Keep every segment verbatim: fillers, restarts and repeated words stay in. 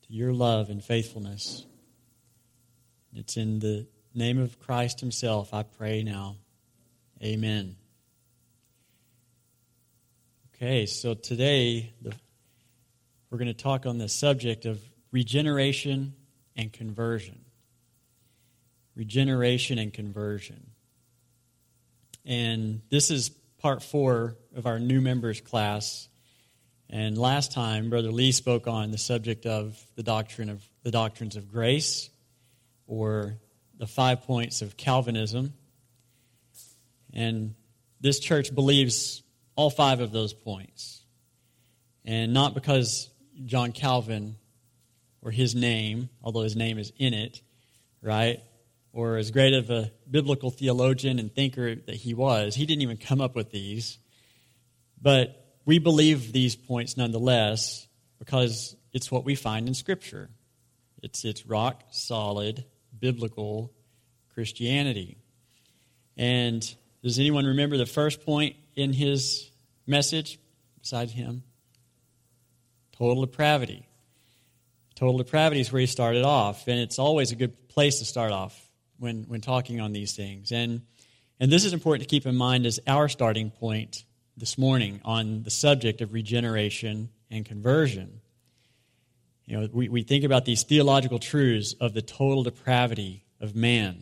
to your love and faithfulness. It's in the name of Christ himself I pray now. Amen. Okay, so today the, we're going to talk on the subject of regeneration and conversion. Regeneration and conversion. And this is part four of our new members class. And last time, Brother Lee spoke on the subject of the doctrine of the doctrines of grace, or the five points of Calvinism. And this church believes all five of those points. And not because John Calvin, or his name, although his name is in it, right, or as great of a biblical theologian and thinker that he was, he didn't even come up with these. But we believe these points nonetheless because it's what we find in Scripture. It's it's rock solid biblical Christianity. And does anyone remember the first point in his message besides him? Total depravity. Total depravity is where he started off, and it's always a good place to start off when, when talking on these things. And and this is important to keep in mind as our starting point this morning on the subject of regeneration and conversion. You know, we, we think about these theological truths of the total depravity of man.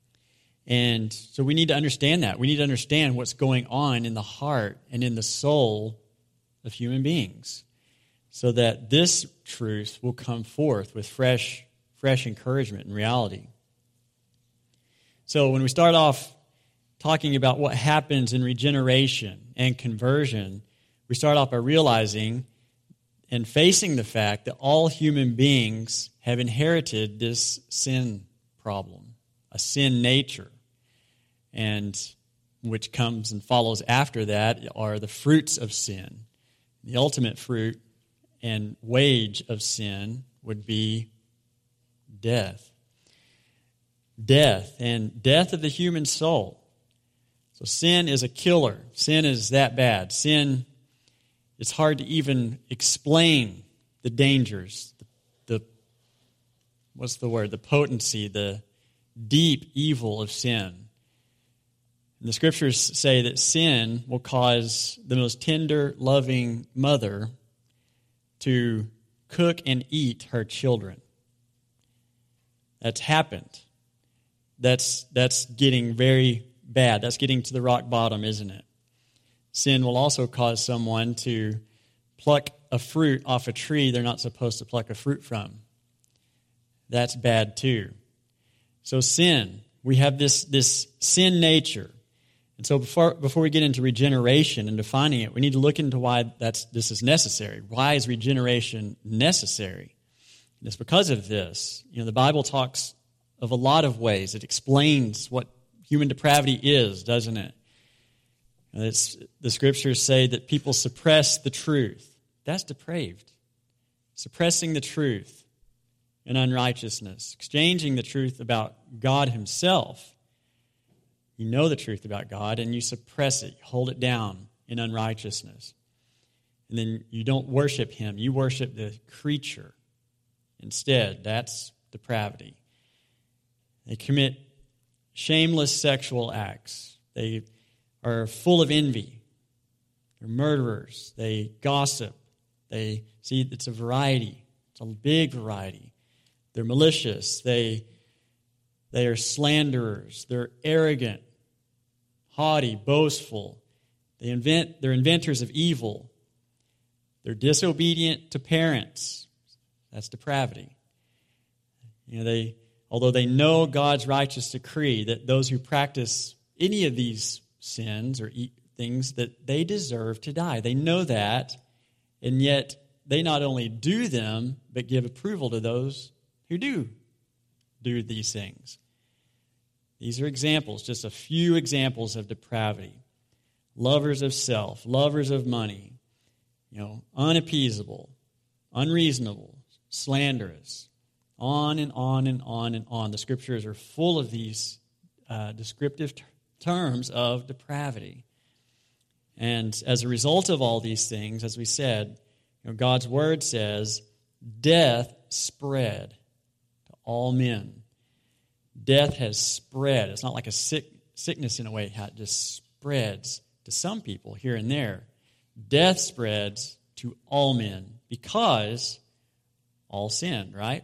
And so we need to understand that. We need to understand what's going on in the heart and in the soul of human beings so that this truth will come forth with fresh, fresh encouragement and reality. So when we start off talking about what happens in regeneration and conversion, we start off by realizing and facing the fact that all human beings have inherited this sin problem, a sin nature, and which comes and follows after that are the fruits of sin. The ultimate fruit and wage of sin would be death. Death, and death of the human soul. So sin is a killer. Sin is that bad. Sin, it's hard to even explain the dangers, the, the what's the word, the potency, the deep evil of sin. And the Scriptures say that sin will cause the most tender, loving mother to cook and eat her children. That's happened. That's that's getting very bad. That's getting to the rock bottom, isn't it? Sin will also cause someone to pluck a fruit off a tree they're not supposed to pluck a fruit from. That's bad too. So sin, we have this, this sin nature. And so before before we get into regeneration and defining it, we need to look into why that's this is necessary. Why is regeneration necessary? And it's because of this. You know, the Bible talks of a lot of ways. It explains what human depravity is, doesn't it? And it's, the Scriptures say that people suppress the truth. That's depraved. Suppressing the truth in unrighteousness. Exchanging the truth about God himself. You know the truth about God and you suppress it. You hold it down in unrighteousness. And then you don't worship him. You worship the creature instead. That's depravity. They commit shameless sexual acts. They are full of envy. They're murderers. They gossip. They see it's a variety. It's a big variety. They're malicious. They they are slanderers. They're arrogant, haughty, boastful. They invent. They're inventors of evil. They're disobedient to parents. That's depravity. You know, they although they know God's righteous decree that those who practice any of these sins or things that they deserve to die. They know that, and yet they not only do them, but give approval to those who do do these things. These are examples, just a few examples of depravity. Lovers of self, lovers of money, you know, unappeasable, unreasonable, slanderous, on and on and on and on. The Scriptures are full of these uh, descriptive t- terms of depravity. And as a result of all these things, as we said, you know, God's Word says, death spread to all men. Death has spread. It's not like a sick, sickness in a way, how it just spreads to some people here and there. Death spreads to all men because all sinned, right?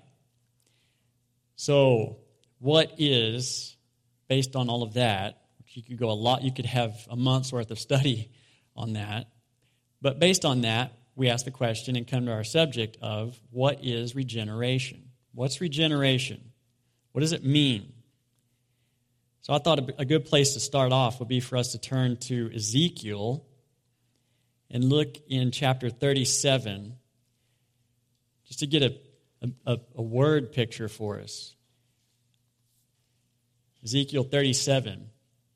So, what is, based on all of that, you could go a lot, you could have a month's worth of study on that, but based on that, we ask the question and come to our subject of what is regeneration? What's regeneration? What does it mean? So I thought a good place to start off would be for us to turn to Ezekiel and look in chapter thirty-seven, just to get a, a, a word picture for us. Ezekiel thirty-seven,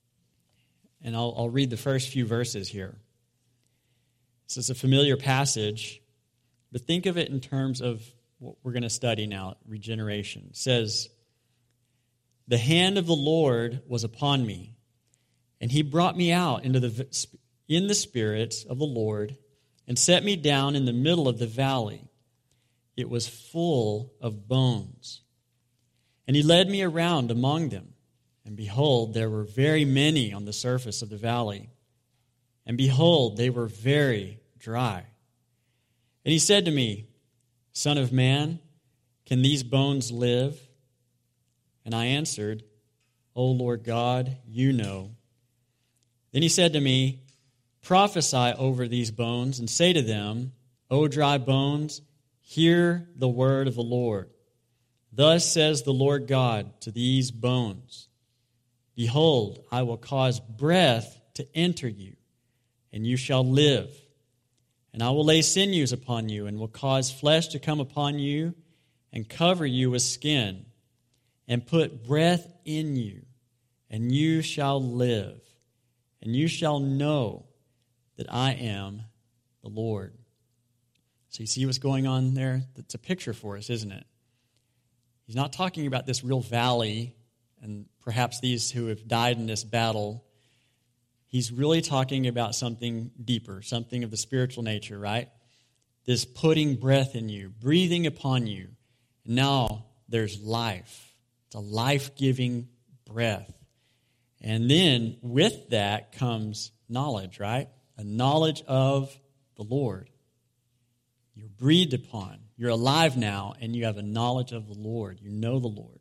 and I'll, I'll read the first few verses here. This is a familiar passage, but think of it in terms of what we're going to study now, regeneration. It says, "The hand of the Lord was upon me, and he brought me out into the in the spirit of the Lord and set me down in the middle of the valley. It was full of bones. And he led me around among them, and behold, there were very many on the surface of the valley. And behold, they were very dry. And he said to me, Son of man, can these bones live? And I answered, O Lord God, you know. Then he said to me, Prophesy over these bones and say to them, O dry bones, hear the word of the Lord. Thus says the Lord God to these bones, Behold, I will cause breath to enter you, and you shall live. And I will lay sinews upon you, and will cause flesh to come upon you, and cover you with skin, and put breath in you, and you shall live, and you shall know that I am the Lord." So you see what's going on there? It's a picture for us, isn't it? He's not talking about this real valley and perhaps these who have died in this battle. He's really talking about something deeper, something of the spiritual nature, right? This putting breath in you, breathing upon you. Now there's life. It's a life-giving breath. And then with that comes knowledge, right? A knowledge of the Lord. You're breathed upon. You're alive now, and you have a knowledge of the Lord. You know the Lord.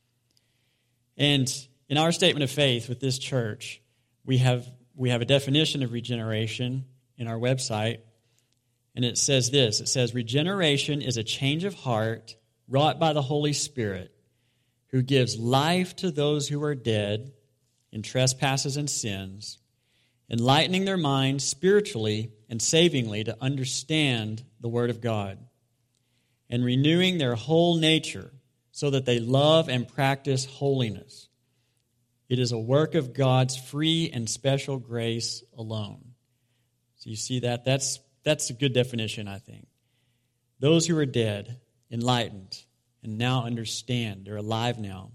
And in our statement of faith with this church, we have we have a definition of regeneration in our website, and it says this. It says, regeneration is a change of heart wrought by the Holy Spirit, who gives life to those who are dead in trespasses and sins, enlightening their minds spiritually and savingly to understand the Word of God, and renewing their whole nature so that they love and practice holiness. It is a work of God's free and special grace alone. So you see that? That's, that's a good definition, I think. Those who are dead, enlightened, and now understand. They're alive now.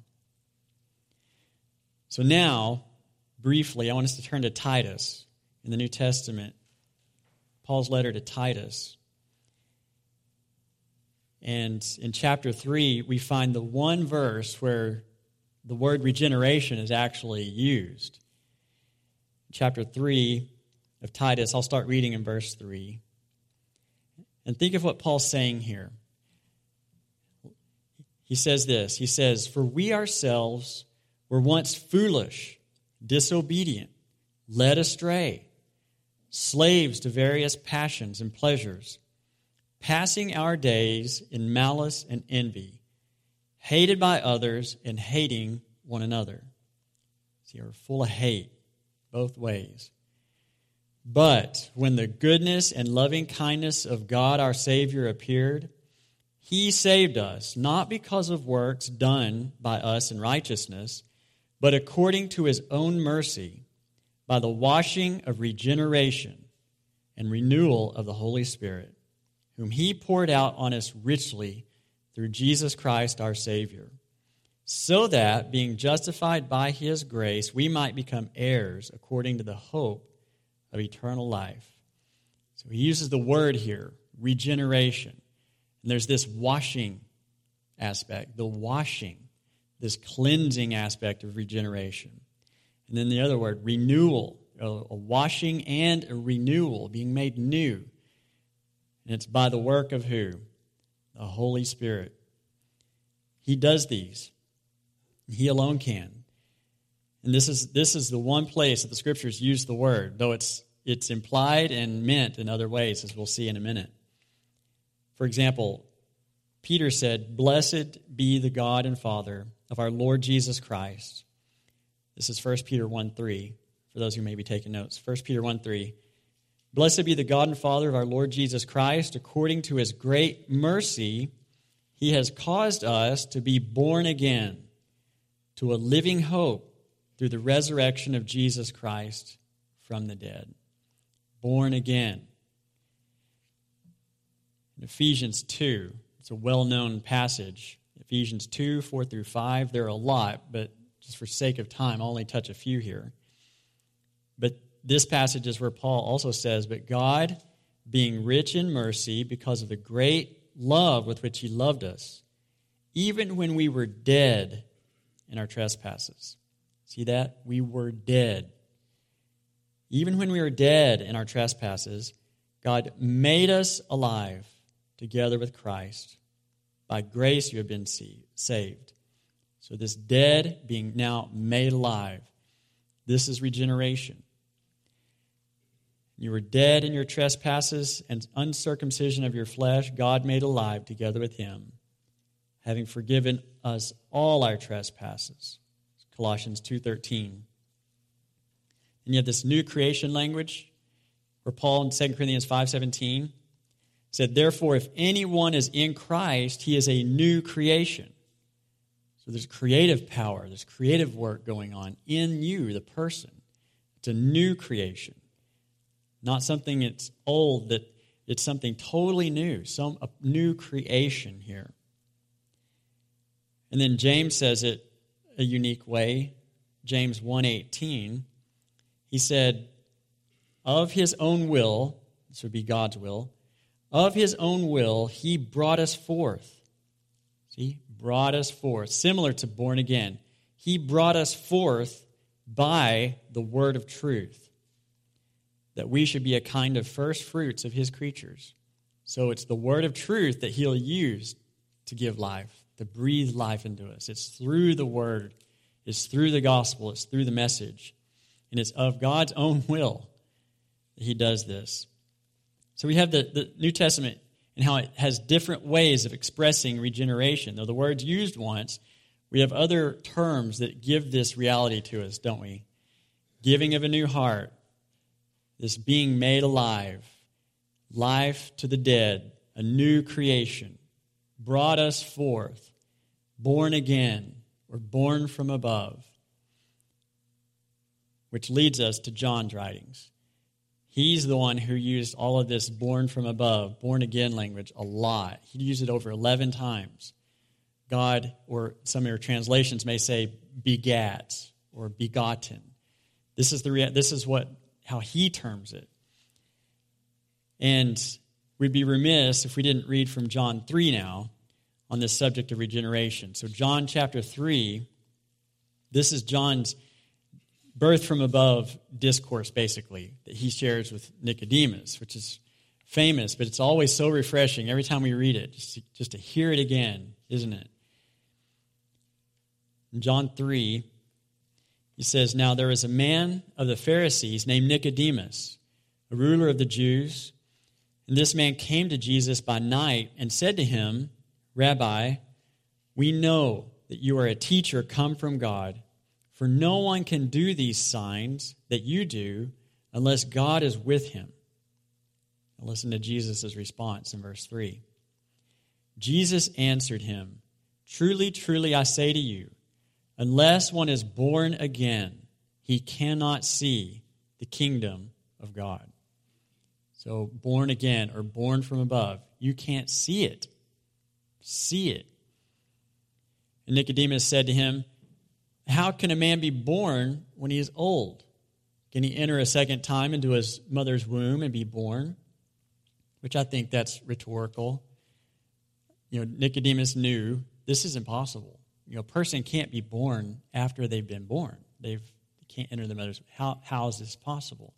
So now, briefly, I want us to turn to Titus in the New Testament. Paul's letter to Titus. And in chapter three, we find the one verse where the word regeneration is actually used. Chapter three of Titus, I'll start reading in verse three. And think of what Paul's saying here. He says this, he says, "For we ourselves were once foolish, disobedient, led astray, slaves to various passions and pleasures, passing our days in malice and envy, hated by others and hating one another." See, we're full of hate both ways. "But when the goodness and loving kindness of God our Savior appeared, He saved us, not because of works done by us in righteousness, but according to His own mercy, by the washing of regeneration and renewal of the Holy Spirit, whom He poured out on us richly through Jesus Christ our Savior, so that, being justified by His grace, we might become heirs according to the hope of eternal life." So he uses the word here, regeneration. And there's this washing aspect, the washing, this cleansing aspect of regeneration. And then the other word, renewal, a washing and a renewal, being made new. And it's by the work of who? The Holy Spirit. He does these. He alone can. And this is this is the one place that the Scriptures use the word, though it's it's implied and meant in other ways, as we'll see in a minute. For example, Peter said, "Blessed be the God and Father of our Lord Jesus Christ." This is First Peter one three, for those who may be taking notes. First Peter one three. "Blessed be the God and Father of our Lord Jesus Christ, according to his great mercy, he has caused us to be born again to a living hope through the resurrection of Jesus Christ from the dead." Born again. In Ephesians two, it's a well-known passage. Ephesians two, four through five. There are a lot, but just for sake of time, I'll only touch a few here. But this passage is where Paul also says, "But God, being rich in mercy, because of the great love with which he loved us, even when we were dead in our trespasses." See that? We were dead. Even when we were dead in our trespasses, God made us alive together with Christ. By grace you have been saved. So this dead being now made alive, this is regeneration. You were dead in your trespasses and uncircumcision of your flesh, God made alive together with him, having forgiven us all our trespasses. Colossians two thirteen. And you have this new creation language where Paul in Second Corinthians five seventeen said, "Therefore, if anyone is in Christ, he is a new creation." So there's creative power, there's creative work going on in you, the person. It's a new creation. Not something that's old, that it's something totally new, some a new creation here. And then James says it a unique way. James one eighteen. He said, "Of his own will," this would be God's will, "of his own will he brought us forth." See, brought us forth. Similar to born again. He brought us forth by the word of truth, that we should be a kind of first fruits of his creatures. So it's the word of truth that he'll use to give life, to breathe life into us. It's through the word. It's through the gospel. It's through the message. And it's of God's own will that he does this. So we have the, the New Testament and how it has different ways of expressing regeneration. Though the word's used once, we have other terms that give this reality to us, don't we? Giving of a new heart, this being made alive, life to the dead, a new creation, brought us forth, born again, or born from above, which leads us to John's writings. He's the one who used all of this born from above, born again language a lot. He used it over eleven times. God, or some of your translations may say begat or begotten. This is the rea- this is what how he terms it. And we'd be remiss if we didn't read from John three now on this subject of regeneration. So John chapter three, this is John's birth from above discourse, basically, that he shares with Nicodemus, which is famous, but it's always so refreshing every time we read it, just to, just to hear it again, isn't it? In John three, he says, "Now there was a man of the Pharisees named Nicodemus, a ruler of the Jews, and this man came to Jesus by night and said to him, 'Rabbi, we know that you are a teacher come from God, for no one can do these signs that you do unless God is with him.'" Now listen to Jesus' response in verse three. "Jesus answered him, 'Truly, truly, I say to you, unless one is born again, he cannot see the kingdom of God.'" So born again or born from above, you can't see it. See it. And Nicodemus said to him, "How can a man be born when he is old? Can he enter a second time into his mother's womb and be born?" Which I think that's rhetorical. You know, Nicodemus knew this is impossible. You know, a person can't be born after they've been born. They've, they can't enter the mother's. How, how is this possible?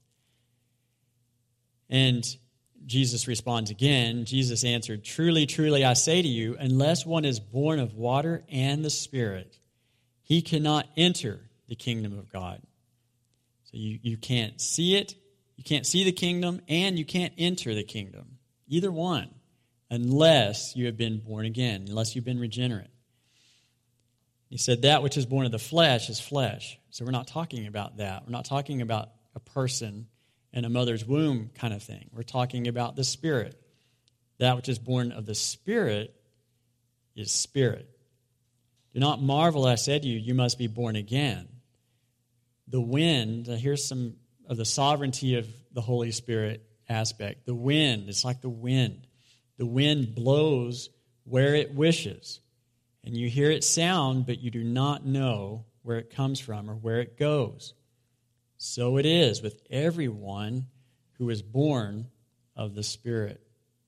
And Jesus responds again. Jesus answered, "Truly, truly, I say to you, unless one is born of water and the Spirit, he cannot enter the kingdom of God." So you, you can't see it, you can't see the kingdom, and you can't enter the kingdom. Either one, unless you have been born again, unless you've been regenerate. He said that which is born of the flesh is flesh. So we're not talking about that. We're not talking about a person in a mother's womb kind of thing. We're talking about the Spirit. That which is born of the Spirit is spirit. Do not marvel, I said to you, you must be born again. The wind, here's some of the sovereignty of the Holy Spirit aspect. The wind, it's like the wind. The wind blows where it wishes. And you hear it sound, but you do not know where it comes from or where it goes. So it is with everyone who is born of the Spirit.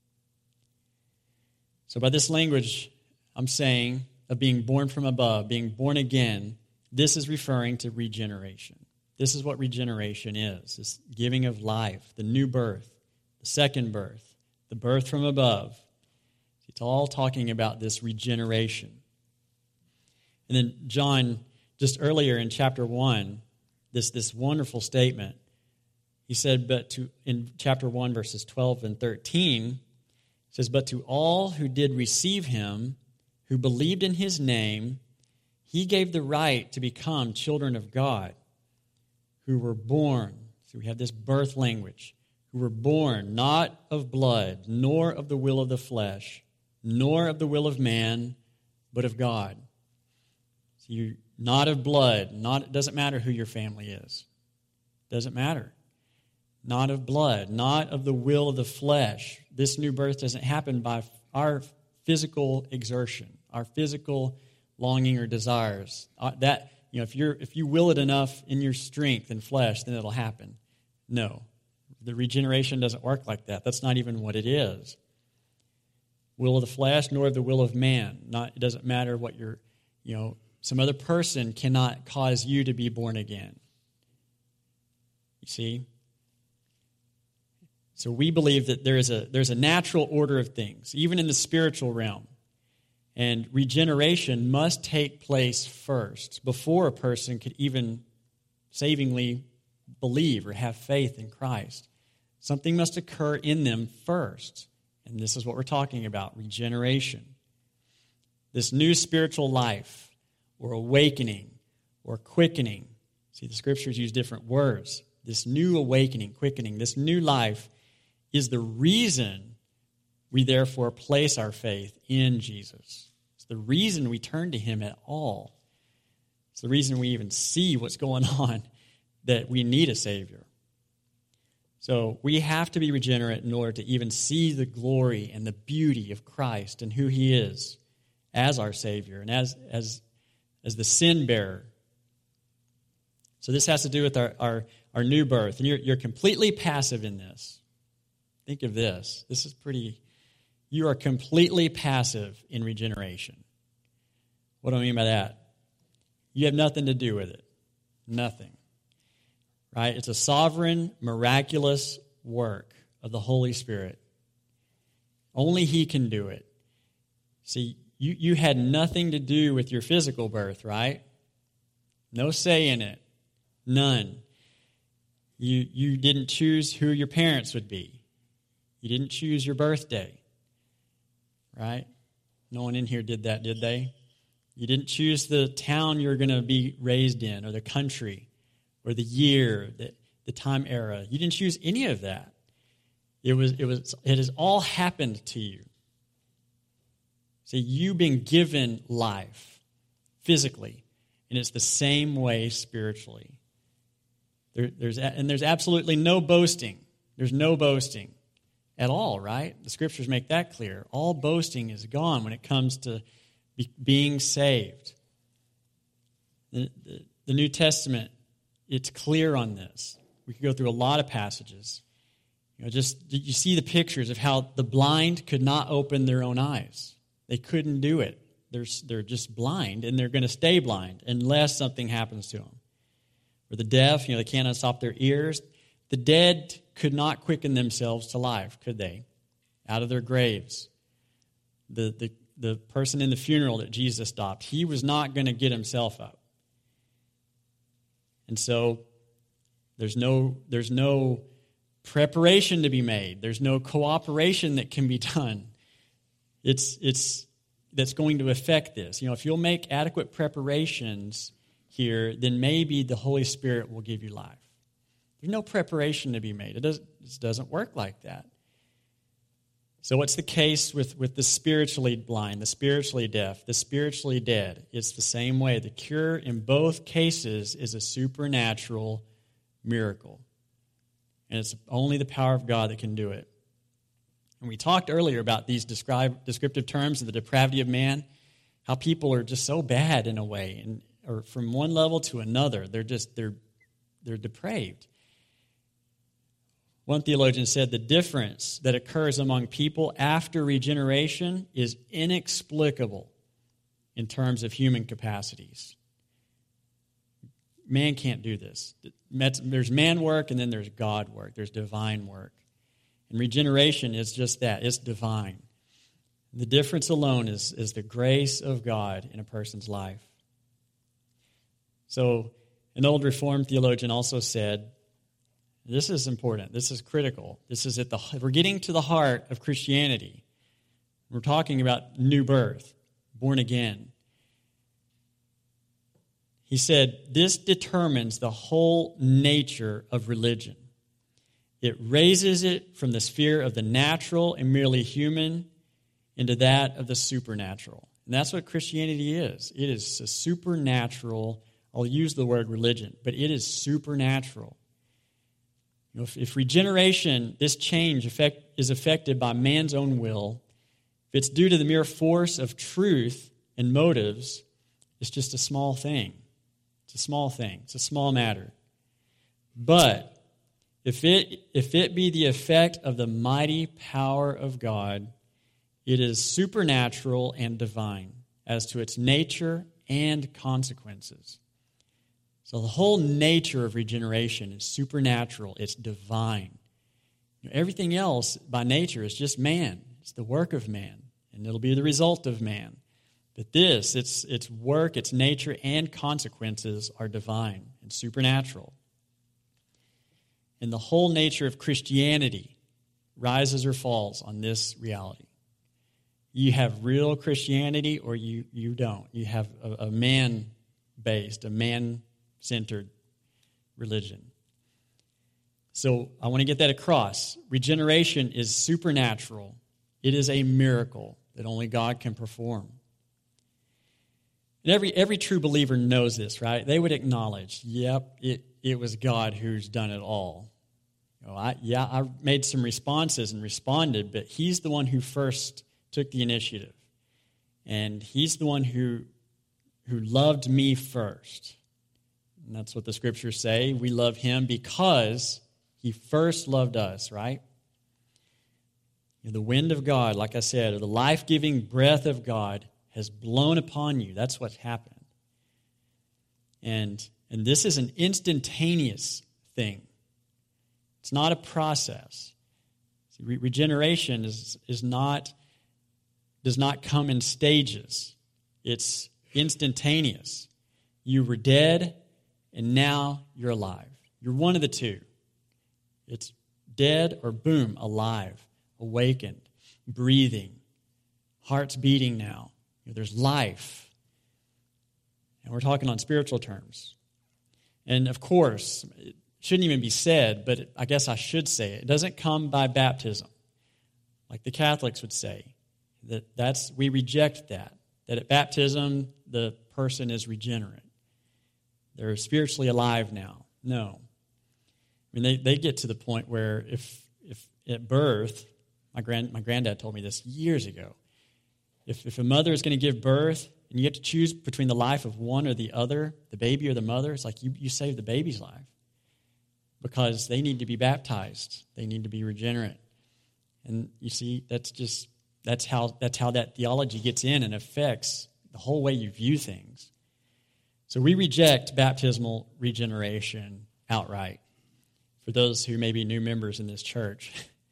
So by this language, I'm saying of being born from above, being born again, this is referring to regeneration. This is what regeneration is. This giving of life, the new birth, the second birth, the birth from above. It's all talking about this regeneration. And then John, just earlier in chapter one, this, this wonderful statement, he said, but to in chapter one, verses twelve and thirteen, it says, "But to all who did receive him, who believed in his name, he gave the right to become children of God, who were born," so we have this birth language, "who were born not of blood, nor of the will of the flesh, nor of the will of man, but of God." So you not of blood, not it doesn't matter who your family is. Doesn't matter. Not of blood, not of the will of the flesh. This new birth doesn't happen by our physical exertion, our physical longing or desires. Uh, that you know, if you're if you will it enough in your strength and flesh, then it'll happen. No, the regeneration doesn't work like that. That's not even what it is. Will of the flesh, nor of the will of man. Not it doesn't matter what you're, you know, some other person cannot cause you to be born again. You see? So we believe that there is a there's a natural order of things, even in the spiritual realm. And regeneration must take place first before a person could even savingly believe or have faith in Christ. Something must occur in them first. And this is what we're talking about, regeneration. This new spiritual life or awakening or quickening. See, the scriptures use different words. This new awakening, quickening, this new life is the reason we therefore place our faith in Jesus. It's the reason we turn to him at all. It's the reason we even see what's going on, that we need a Savior. So we have to be regenerate in order to even see the glory and the beauty of Christ and who he is as our Savior and as, as, as the sin bearer. So this has to do with our, our, our new birth. And you're, you're completely passive in this. Think of this. This is pretty, you are completely passive in regeneration. What do I mean by that? You have nothing to do with it. Nothing. Right? It's a sovereign, miraculous work of the Holy Spirit. Only he can do it. See, you, you had nothing to do with your physical birth, right? No say in it. None. You, you didn't choose who your parents would be. You didn't choose your birthday, right? No one in here did that, did they? You didn't choose the town you're going to be raised in, or the country, or the year, the, the time era. You didn't choose any of that. It was, it was, it has all happened to you. See, you've been given life physically, and it's the same way spiritually. There, there's and there's absolutely no boasting. There's no boasting at all, right? The scriptures make that clear. All boasting is gone when it comes to be, being saved. The, the, the New Testament, it's clear on this. We could go through a lot of passages. You know, just you see the pictures of how the blind could not open their own eyes. They couldn't do it. they're, they're just blind, and they're going to stay blind unless something happens to them. Or the deaf, you know, they can't unstop their ears. The dead could not quicken themselves to life, could they? Out of their graves. The, the, the person in the funeral that Jesus stopped, he was not going to get himself up. And so there's no, there's no preparation to be made. There's no cooperation that can be done. It's, it's, that's going to affect this. You know, if you'll make adequate preparations here, then maybe the Holy Spirit will give you life. There's no preparation to be made. It doesn't, it doesn't work like that. So what's the case with, with the spiritually blind, the spiritually deaf, the spiritually dead? It's the same way. The cure in both cases is a supernatural miracle. And it's only the power of God that can do it. And we talked earlier about these describe, descriptive terms of the depravity of man, how people are just so bad in a way, and or from one level to another. They're just, they're, they're depraved. One theologian said the difference that occurs among people after regeneration is inexplicable in terms of human capacities. Man can't do this. There's man work and then there's God work. There's divine work. And regeneration is just that. It's divine. The difference alone is, is the grace of God in a person's life. So an old Reformed theologian also said, this is important. This is critical. This is at the we're getting to the heart of Christianity. We're talking about new birth, born again. He said, this determines the whole nature of religion. It raises it from the sphere of the natural and merely human into that of the supernatural. And that's what Christianity is. It is a supernatural, I'll use the word religion, but it is supernatural. You know, if, if regeneration, this change effect, is affected by man's own will, if it's due to the mere force of truth and motives, it's just a small thing. It's a small thing. It's a small matter. But if it if it be the effect of the mighty power of God, it is supernatural and divine as to its nature and consequences. So the whole nature of regeneration is supernatural. It's divine. You know, everything else by nature is just man. It's the work of man, and it'll be the result of man. But this, its its work, its nature, and consequences are divine and supernatural. And the whole nature of Christianity rises or falls on this reality. You have real Christianity or you, you don't. You have a, a man-based, a man-centered religion. So I want to get that across. Regeneration is supernatural. It is a miracle that only God can perform. And every every true believer knows this, right? They would acknowledge, yep, it, it was God who's done it all. You know, I, yeah, I made some responses and responded, but he's the one who first took the initiative. And he's the one who, who loved me first. And that's what the scriptures say. We love him because he first loved us, right? You know, the wind of God, like I said, or the life-giving breath of God has blown upon you. That's what's happened. And, and this is an instantaneous thing. It's not a process. See, re- regeneration is, is not, does not come in stages. It's instantaneous. You were dead, and now you're alive. You're one of the two. It's dead or boom, alive, awakened, breathing, heart's beating now. There's life. And we're talking on spiritual terms. And of course, it shouldn't even be said, but it, I guess I should say it. It doesn't come by baptism, like the Catholics would say. That that's we reject that. That at baptism, the person is regenerate. They're spiritually alive now. No. I mean, they, they get to the point where if if at birth, my grand my granddad told me this years ago, If if a mother is going to give birth and you have to choose between the life of one or the other, the baby or the mother, it's like you, you save the baby's life because they need to be baptized. They need to be regenerate. And you see, that's just that's how that's how that theology gets in and affects the whole way you view things. So we reject baptismal regeneration outright, for those who may be new members in this church.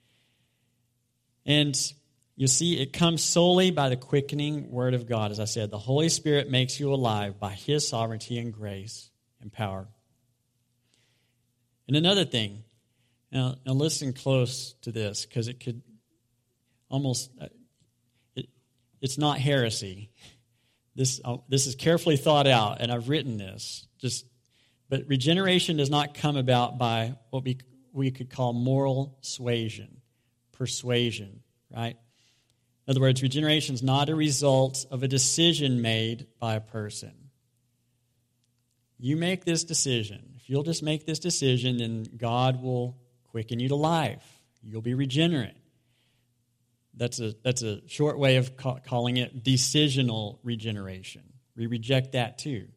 And you see, it comes solely by the quickening word of God. As I said, the Holy Spirit makes you alive by his sovereignty and grace and power. And another thing, now, now listen close to this, because it could almost, it, it's not heresy. This, uh, this is carefully thought out, and I've written this. Just, but regeneration does not come about by what we, we could call moral suasion, persuasion, right? In other words, regeneration is not a result of a decision made by a person. You make this decision. If you'll just make this decision, then God will quicken you to life. You'll be regenerate. That's a that's a short way of ca- calling it decisional regeneration. We reject that too.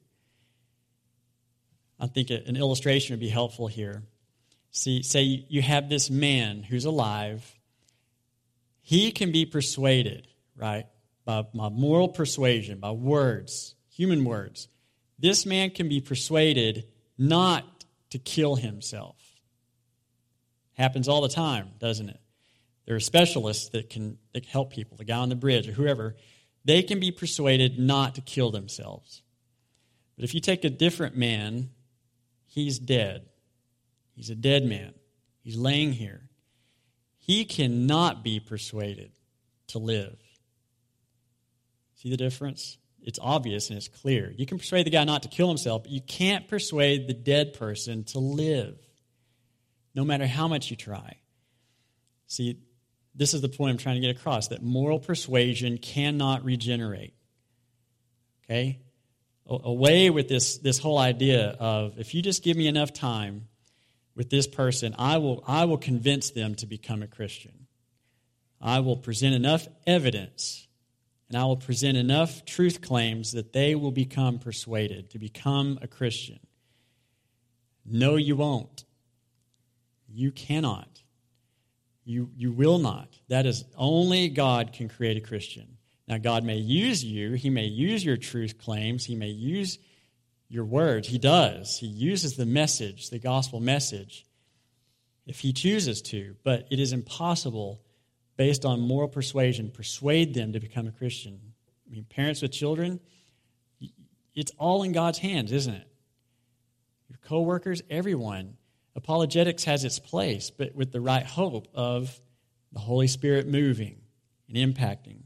I think an illustration would be helpful here. See, say you have this man who's alive. He can be persuaded, right, by, by moral persuasion, by words, human words. This man can be persuaded not to kill himself. Happens all the time, doesn't it? There are specialists that can, that can help people, the guy on the bridge or whoever. They can be persuaded not to kill themselves. But if you take a different man, he's dead. He's a dead man. He's laying here. He cannot be persuaded to live. See the difference? It's obvious and it's clear. You can persuade the guy not to kill himself, but you can't persuade the dead person to live, no matter how much you try. See, this is the point I'm trying to get across, that moral persuasion cannot regenerate. Okay? Away with this, this whole idea of, if you just give me enough time with this person, I will, I will convince them to become a Christian. I will present enough evidence and I will present enough truth claims that they will become persuaded to become a Christian. No, you won't. You cannot. You, you will not. That is, only God can create a Christian. Now, God may use you. He may use your truth claims. He may use your words. He does. He uses the message, the gospel message, if he chooses to. But it is impossible, based on moral persuasion, persuade them to become a Christian. I mean, parents with children, it's all in God's hands, isn't it? Your coworkers, everyone. Apologetics has its place, but with the right hope of the Holy Spirit moving and impacting.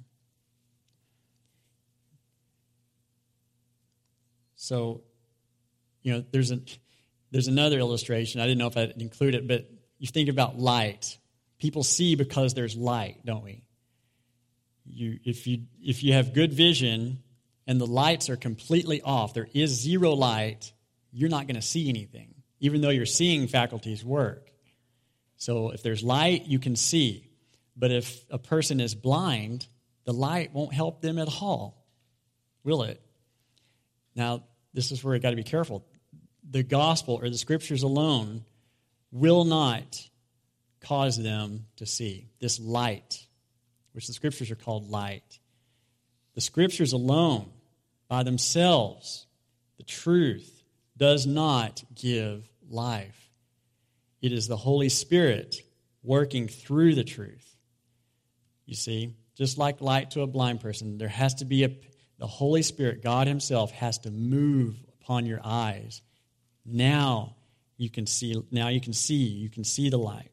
So, you know, there's a there's another illustration. I didn't know if I'd include it, but you think about light. People see because there's light, don't we? You if you if you have good vision and the lights are completely off, there is zero light, you're not going to see anything, even though your seeing faculties work. So if there's light, you can see. But if a person is blind, the light won't help them at all, will it? Now, this is where you've got to be careful. The gospel or the scriptures alone will not cause them to see. This light, which the scriptures are called light. The scriptures alone, by themselves, the truth, does not give life. It is the Holy Spirit working through the truth. You see, just like light to a blind person, there has to be a, the Holy Spirit, God himself, has to move upon your eyes. Now you can see, now you can see, you can see the light.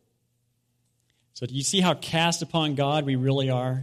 So do you see how cast upon God we really are?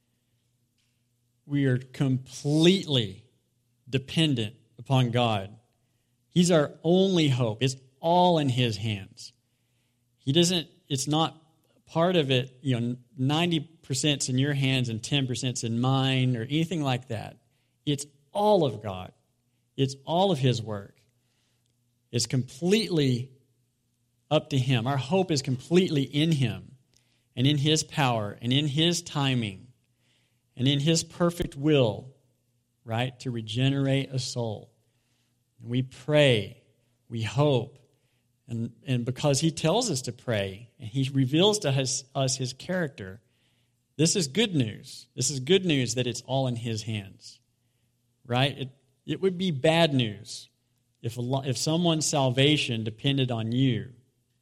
We are completely dependent upon God. He's our only hope. It's all in his hands. He doesn't, it's not part of it, you know, ninety percent's in your hands and ten percent's in mine or anything like that. It's all of God. It's all of his work. It's completely up to him. Our hope is completely in him and in his power and in his timing and in his perfect will, right, to regenerate a soul. And we pray, we hope, and, and because he tells us to pray and he reveals to us, us his character, this is good news. This is good news that it's all in his hands. right? It, it would be bad news if, a lo- if someone's salvation depended on you.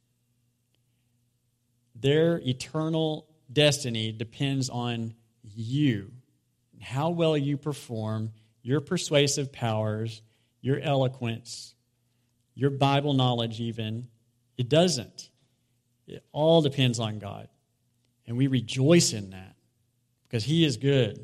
Their eternal destiny depends on you, how well you perform, your persuasive powers, your eloquence, your Bible knowledge even. It doesn't. It all depends on God. And we rejoice in that because He is good.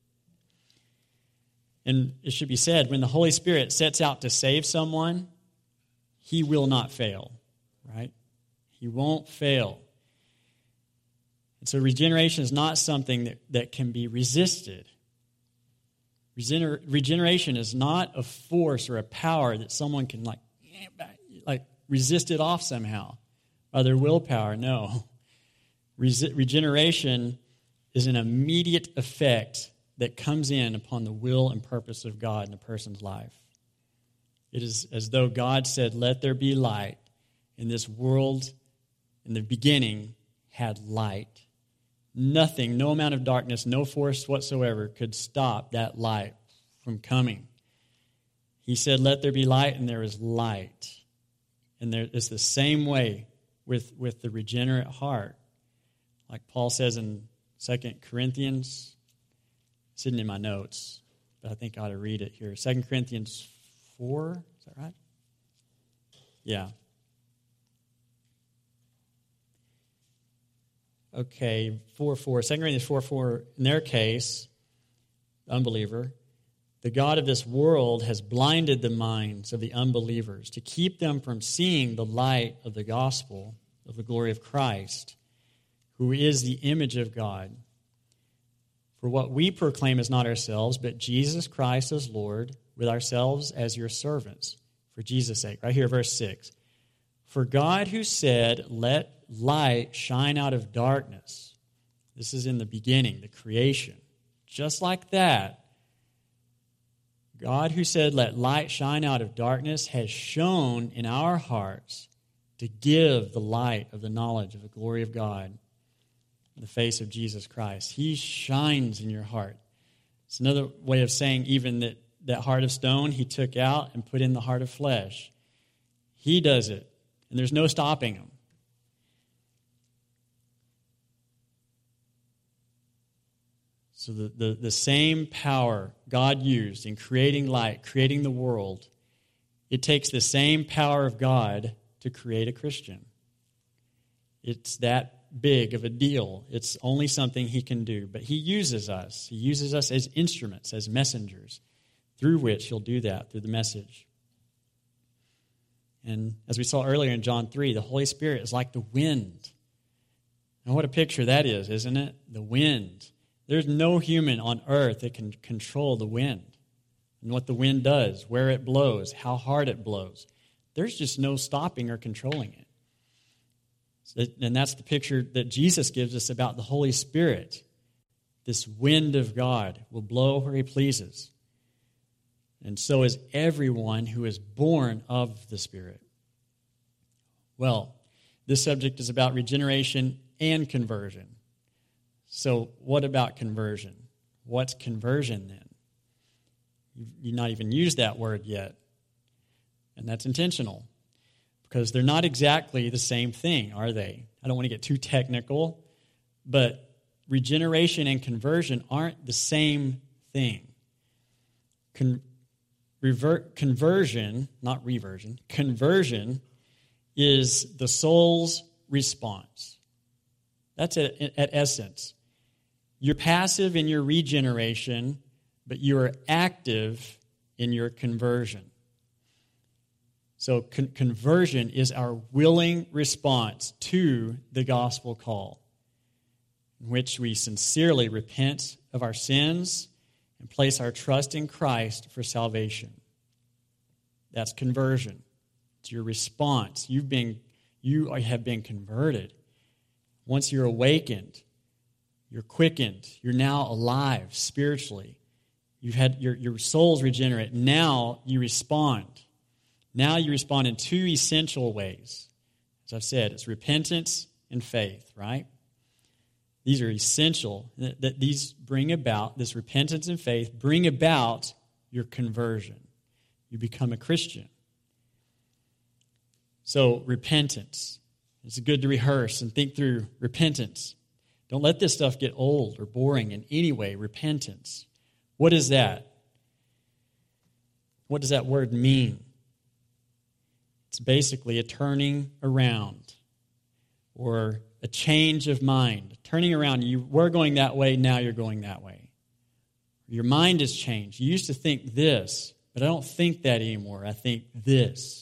And it should be said, when the Holy Spirit sets out to save someone, He will not fail, right? He won't fail. And so regeneration is not something that, that can be resisted. Regener- regeneration is not a force or a power that someone can like, like resist it off somehow by their willpower. No. Rege- regeneration is an immediate effect that comes in upon the will and purpose of God in a person's life. It is as though God said, let there be light, and this world in the beginning had light. Nothing, no amount of darkness, no force whatsoever could stop that light from coming. He said, let there be light, and there is light. And there, it's the same way with, with the regenerate heart. Like Paul says in Second Corinthians, it's hidden in my notes, but I think I ought to read it here. Second Corinthians four, is that right? Yeah. Okay, four four. Second Corinthians four four, in their case, unbeliever, the God of this world has blinded the minds of the unbelievers to keep them from seeing the light of the gospel of the glory of Christ, who is the image of God. For what we proclaim is not ourselves, but Jesus Christ as Lord, with ourselves as your servants, for Jesus' sake. Right here, verse six. For God who said, let light shine out of darkness. This is in the beginning, the creation. Just like that, God who said, let light shine out of darkness, has shone in our hearts to give the light of the knowledge of the glory of God in the face of Jesus Christ. He shines in your heart. It's another way of saying even that that heart of stone He took out and put in the heart of flesh. He does it, and there's no stopping Him. So the, the, the same power God used in creating light, creating the world, it takes the same power of God to create a Christian. It's that big of a deal. It's only something He can do. But He uses us. He uses us as instruments, as messengers, through which He'll do that, through the message. And as we saw earlier in John three, the Holy Spirit is like the wind. And what a picture that is, isn't it? The wind. There's no human on earth that can control the wind and what the wind does, where it blows, how hard it blows. There's just no stopping or controlling it. So, and that's the picture that Jesus gives us about the Holy Spirit. This wind of God will blow where He pleases. And so is everyone who is born of the Spirit. Well, this subject is about regeneration and conversion. So what about conversion? What's conversion then? You've not even used that word yet. And that's intentional because they're not exactly the same thing, are they? I don't want to get too technical, but regeneration and conversion aren't the same thing. Con- revert, conversion, not reversion, conversion is the soul's response. That's at, at essence. You're passive in your regeneration, but you are active in your conversion. So con- conversion is our willing response to the gospel call, in which we sincerely repent of our sins and place our trust in Christ for salvation. That's conversion. It's your response. You've been, you have been converted. Once you're awakened, you're quickened. You're now alive spiritually. You've had your, your soul's regenerate. Now you respond. Now you respond in two essential ways. As I've said, it's repentance and faith, right? These are essential. That these bring about, this repentance and faith bring about your conversion. You become a Christian. So repentance. It's good to rehearse and think through repentance. Don't let this stuff get old or boring in any way. Repentance. What is that? What does that word mean? It's basically a turning around or a change of mind. Turning around. You were going that way, now you're going that way. Your mind has changed. You used to think this, but I don't think that anymore. I think this.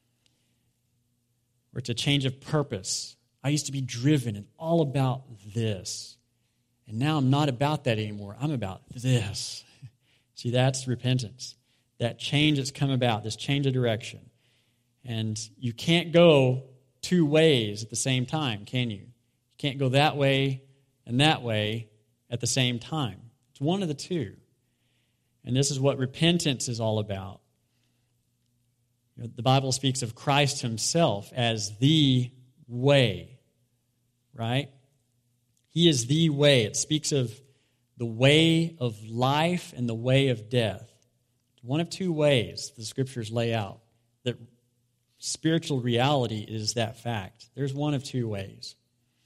Or it's a change of purpose. I used to be driven and all about this. And now I'm not about that anymore. I'm about this. See, that's repentance. That change that's come about, this change of direction. And you can't go two ways at the same time, can you? You can't go that way and that way at the same time. It's one of the two. And this is what repentance is all about. You know, the Bible speaks of Christ himself as the way, right? He is the way. It speaks of the way of life and the way of death. One of two ways the Scriptures lay out that spiritual reality is that fact. There's one of two ways.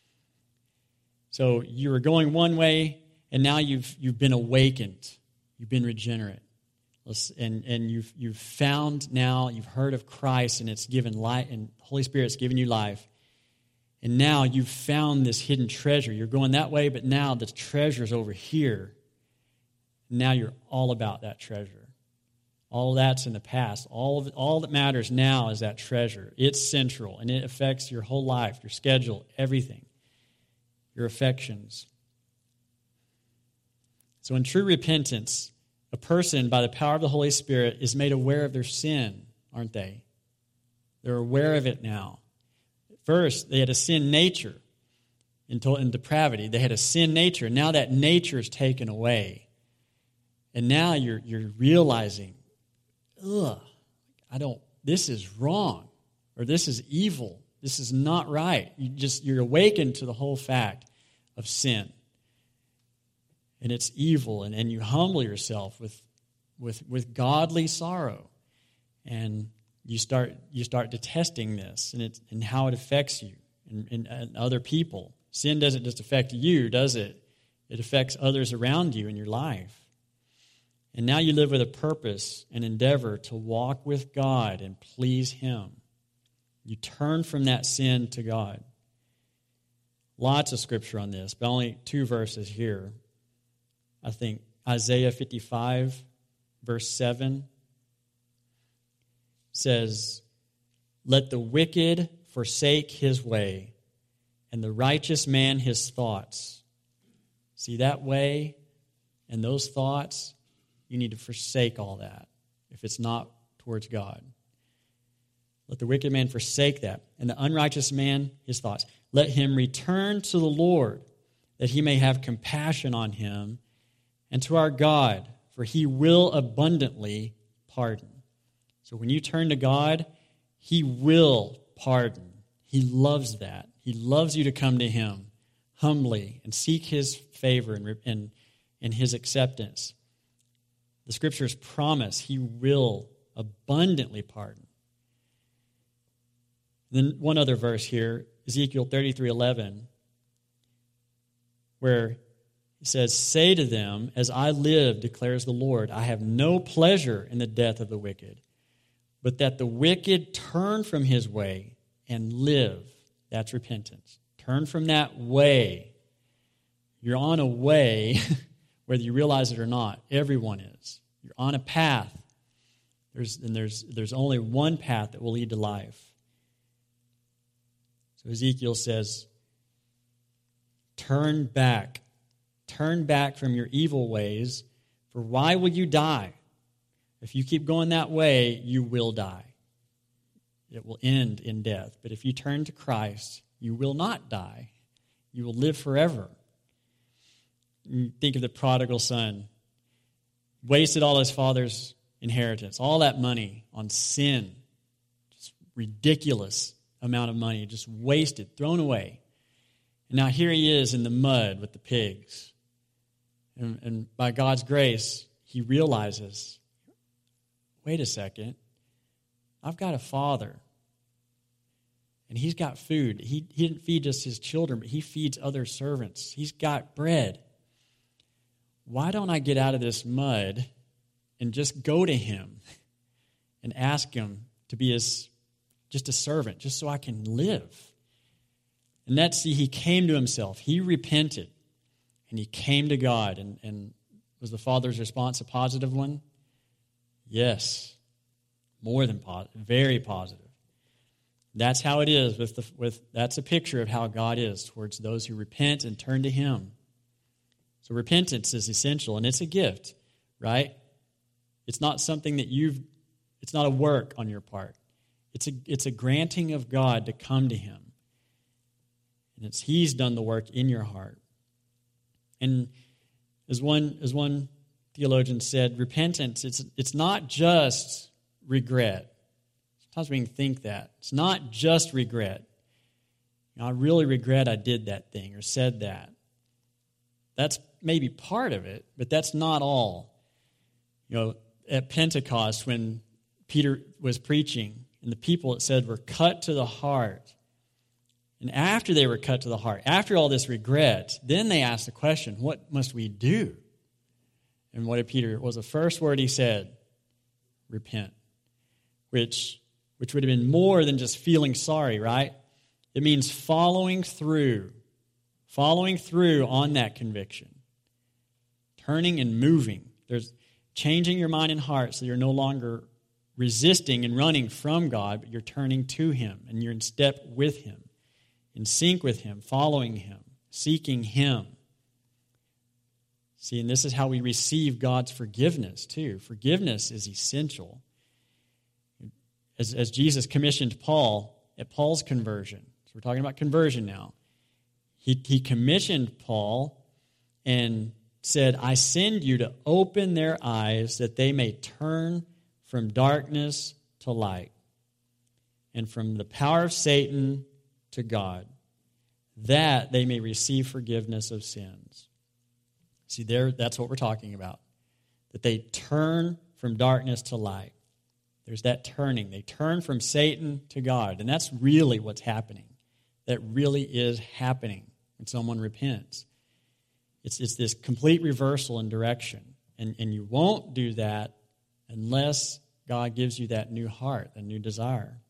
So you were going one way, and now you've you've been awakened. You've been regenerate. And, and you've you've found now, you've heard of Christ, and it's given light, and Holy Spirit's given you life. And now you've found this hidden treasure. You're going that way, but now the treasure's over here. Now you're all about that treasure. All that's in the past. All of it, all that matters now is that treasure. It's central, and it affects your whole life, your schedule, everything, your affections. So in true repentance, a person, by the power of the Holy Spirit, is made aware of their sin, aren't they? They're aware of it now. First, they had a sin nature in depravity. They had a sin nature. Now that nature is taken away. And now you're you're realizing, ugh, I don't, this is wrong, or this is evil. This is not right. You just, you're awakened to the whole fact of sin. And it's evil, and, and you humble yourself with, with, with godly sorrow. And you start you start detesting this and it and how it affects you and, and, and other people. Sin doesn't just affect you, does it? It affects others around you in your life. And now you live with a purpose and endeavor to walk with God and please Him. You turn from that sin to God. Lots of scripture on this, but only two verses here. I think Isaiah fifty-five, verse seven says, "Let the wicked forsake his way, and the righteous man his thoughts." See, that way and those thoughts, you need to forsake all that if it's not towards God. Let the wicked man forsake that, and the unrighteous man his thoughts. Let him return to the Lord, that he may have compassion on him, and to our God, for He will abundantly pardon. So when you turn to God, He will pardon. He loves that. He loves you to come to Him humbly and seek His favor and, and, and His acceptance. The Scriptures promise He will abundantly pardon. Then one other verse here, Ezekiel thirty-three eleven, where it says, "Say to them, as I live, declares the Lord, I have no pleasure in the death of the wicked, but that the wicked turn from his way and live." That's repentance. Turn from that way. You're on a way, whether you realize it or not. Everyone is. You're on a path. There's, and there's, there's only one path that will lead to life. So Ezekiel says, turn back. Turn back from your evil ways, for why will you die? If you keep going that way, you will die. It will end in death. But if you turn to Christ, you will not die. You will live forever. You think of the prodigal son. Wasted all his father's inheritance, all that money on sin. Just ridiculous amount of money, just wasted, thrown away. And now here he is in the mud with the pigs. And, and by God's grace, he realizes, wait a second, I've got a father. And he's got food. He, he didn't feed just his children, but he feeds other servants. He's got bread. Why don't I get out of this mud and just go to him and ask him to be his, just a servant, just so I can live? And that's, see, he came to himself. He repented, and he came to God. And, and was the Father's response a positive one? Yes. More than positive. Very positive. That's how it is with the with that's a picture of how God is towards those who repent and turn to him. So repentance is essential, and it's a gift, right? It's not something that you've it's not a work on your part. It's a it's a granting of God to come to him. And it's he's done the work in your heart. And as one as one theologian said, repentance, it's it's not just regret. Sometimes we can think that. It's not just regret. You know, I really regret I did that thing or said that. That's maybe part of it, but that's not all. You know, at Pentecost, when Peter was preaching, and the people, it said, were cut to the heart. And after they were cut to the heart, after all this regret, then they asked the question, what must we do? And what did Peter, what was the first word he said? Repent. Which... which would have been more than just feeling sorry, right? It means following through, following through on that conviction, turning and moving. There's changing your mind and heart so you're no longer resisting and running from God, but you're turning to him, and you're in step with him, in sync with him, following him, seeking him. See, and this is how we receive God's forgiveness, too. Forgiveness is essential. As, as Jesus commissioned Paul at Paul's conversion. So we're talking about conversion now. He, he commissioned Paul and said, I send you to open their eyes that they may turn from darkness to light and from the power of Satan to God, that they may receive forgiveness of sins. See, there, that's what we're talking about. That they turn from darkness to light. There's that turning. They turn from Satan to God. And that's really what's happening. That really is happening when someone repents. It's, it's this complete reversal in direction. And, and you won't do that unless God gives you that new heart, that new desire.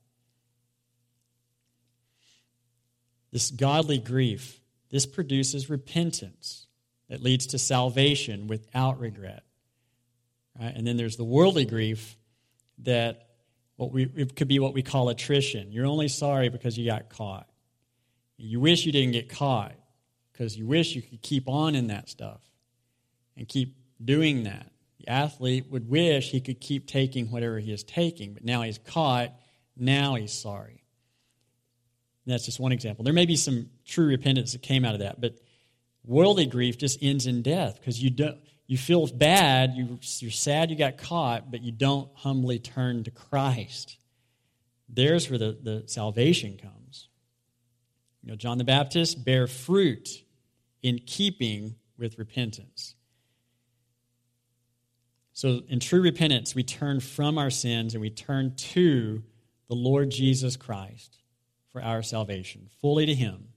This godly grief, this produces repentance that leads to salvation without regret. Right? And then there's the worldly grief that what we it could be what we call attrition. You're only sorry because you got caught. You wish you didn't get caught because you wish you could keep on in that stuff and keep doing that. The athlete would wish he could keep taking whatever he is taking, but now he's caught, now he's sorry. And that's just one example. There may be some true repentance that came out of that, but worldly grief just ends in death because you don't You feel bad, you, you're sad you got caught, but you don't humbly turn to Christ. There's where the, the salvation comes. You know, John the Baptist bare fruit in keeping with repentance. So in true repentance, we turn from our sins and we turn to the Lord Jesus Christ for our salvation, fully to him,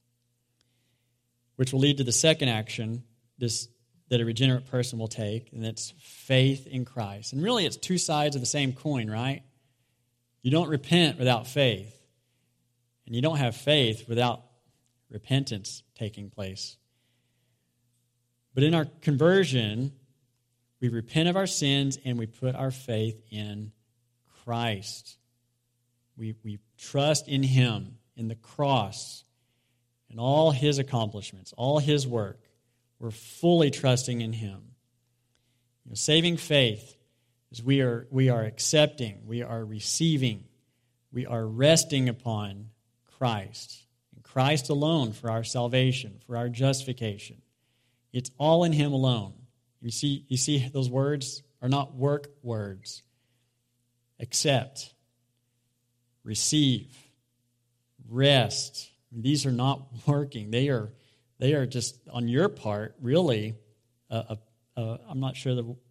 which will lead to the second action, this that a regenerate person will take, and that's faith in Christ. And really, it's two sides of the same coin, right? You don't repent without faith, and you don't have faith without repentance taking place. But in our conversion, we repent of our sins, and we put our faith in Christ. We, we trust in him, in the cross, and all his accomplishments, all his work. We're fully trusting in him. You know, saving faith is we are we are accepting, we are receiving, we are resting upon Christ. And Christ alone for our salvation, for our justification. It's all in him alone. You see, you see those words are not work words. Accept, receive, rest. These are not working. They are They are just, on your part, really, uh, uh, uh, I'm not sure the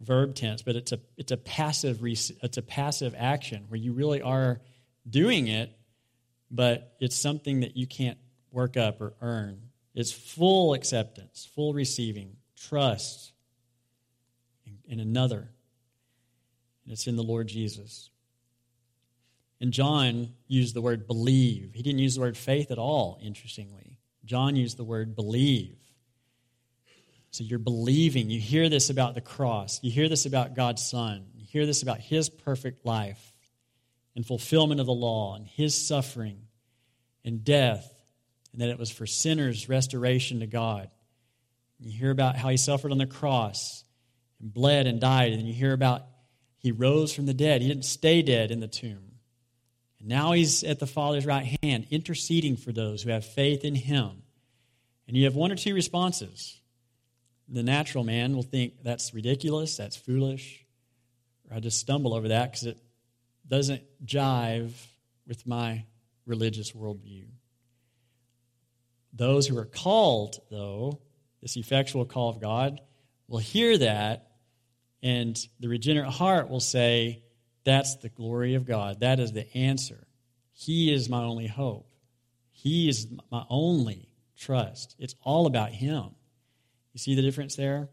verb tense, but it's a it's a passive it's a passive action where you really are doing it, but it's something that you can't work up or earn. It's full acceptance, full receiving, trust in, in another. And it's in the Lord Jesus. And John used the word believe. He didn't use the word faith at all, interestingly. John used the word believe. So you're believing. You hear this about the cross. You hear this about God's Son. You hear this about his perfect life and fulfillment of the law and his suffering and death, and that it was for sinners' restoration to God. You hear about how he suffered on the cross and bled and died, and you hear about he rose from the dead. He didn't stay dead in the tomb. And now he's at the Father's right hand, interceding for those who have faith in him. And you have one or two responses. The natural man will think that's ridiculous, that's foolish, or I just stumble over that because it doesn't jive with my religious worldview. Those who are called, though, this effectual call of God, will hear that, and the regenerate heart will say, that's the glory of God. That is the answer. He is my only hope. He is my only trust. It's all about him. You see the difference there?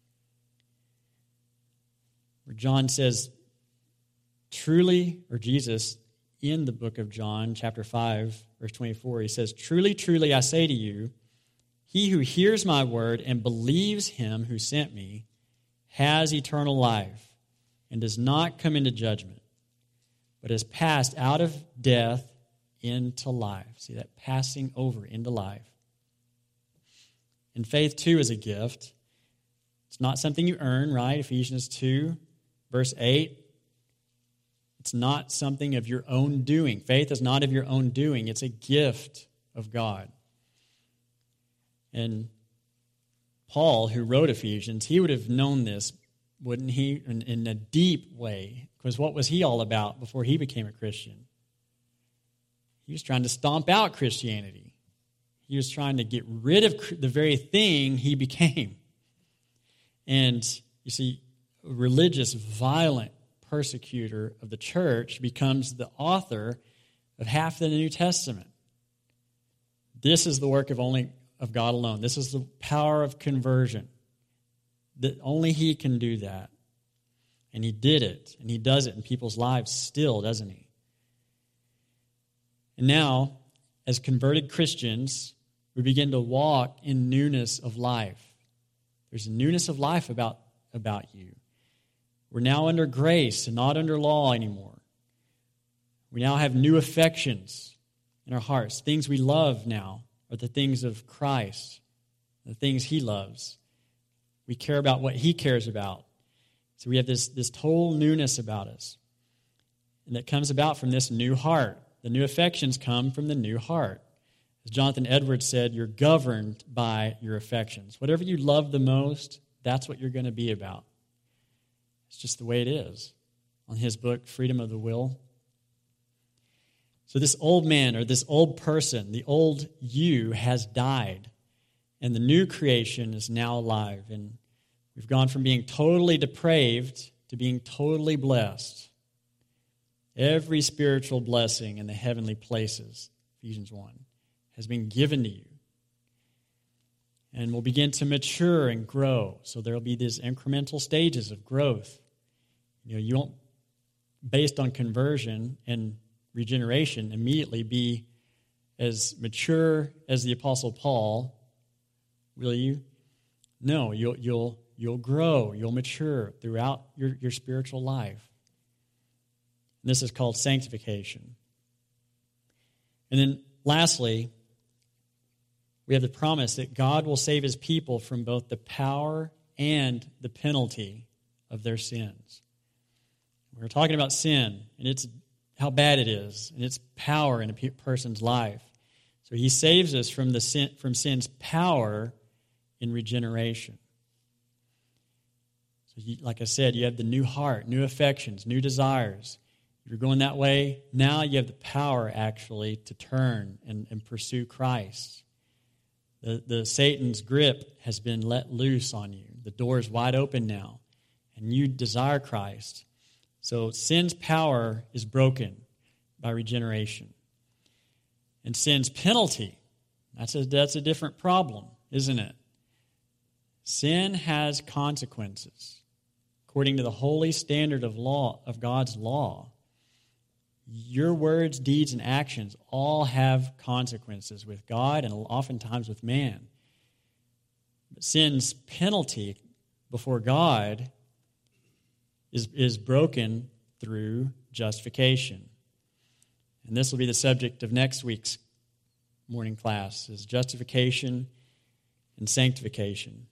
Where John says, truly, or Jesus, in the book of John, chapter five, verse twenty-four, he says, truly, truly, I say to you, he who hears my word and believes him who sent me has eternal life and does not come into judgment, but has passed out of death into life. See that passing over into life. And faith, too, is a gift. It's not something you earn, right? Ephesians two, verse eight. It's not something of your own doing. Faith is not of your own doing. It's a gift of God. And Paul, who wrote Ephesians, he would have known this, wouldn't he, in, in a deep way? Because what was he all about before he became a Christian? He was trying to stomp out Christianity. He was trying to get rid of the very thing he became. And you see, a religious, violent persecutor of the church becomes the author of half the New Testament. This is the work of only of God alone. This is the power of conversion. That only he can do that. And he did it. And he does it in people's lives still, doesn't he? And now, as converted Christians, we begin to walk in newness of life. There's a newness of life about, about you. We're now under grace and not under law anymore. We now have new affections in our hearts. Things we love now are the things of Christ, the things he loves. We care about what he cares about. So we have this, this total newness about us. And that comes about from this new heart. The new affections come from the new heart. As Jonathan Edwards said, you're governed by your affections. Whatever you love the most, that's what you're going to be about. It's just the way it is. On his book, Freedom of the Will. So this old man or this old person, the old you, has died. And the new creation is now alive. And we've gone from being totally depraved to being totally blessed. Every spiritual blessing in the heavenly places, Ephesians one, has been given to you. And we'll begin to mature and grow. So there will be these incremental stages of growth. You know, you won't, based on conversion and regeneration, immediately be as mature as the Apostle Paul. Will you? No, you'll you'll you'll grow, you'll mature throughout your, your spiritual life. And this is called sanctification. And then lastly, we have the promise that God will save his people from both the power and the penalty of their sins. We're talking about sin, and it's how bad it is, and its power in a person's life. So he saves us from the sin, from sin's power in regeneration. So you, like I said, you have the new heart, new affections, new desires. If you're going that way, now you have the power actually to turn and, and pursue Christ. The, the Satan's grip has been let loose on you. The door is wide open now. and you desire Christ. So sin's power is broken by regeneration. And sin's penalty, that's a, that's a different problem, isn't it? Sin has consequences. According to the holy standard of law, of God's law, your words, deeds, and actions all have consequences with God and oftentimes with man. But sin's penalty before God is, is broken through justification. And this will be the subject of next week's morning class, is justification and sanctification.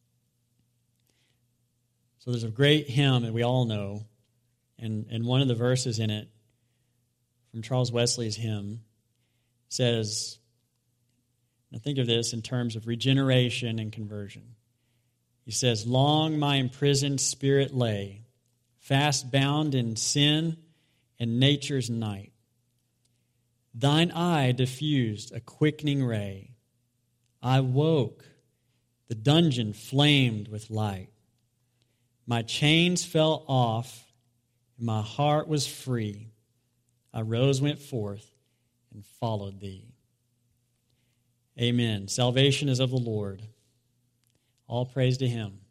So there's a great hymn that we all know, and, and one of the verses in it from Charles Wesley's hymn says, now think of this in terms of regeneration and conversion. He says, long my imprisoned spirit lay, fast bound in sin and nature's night. Thine eye diffused a quickening ray. I woke, the dungeon flamed with light. My chains fell off, and my heart was free. I rose, went forth, and followed thee. Amen. Salvation is of the Lord. All praise to him.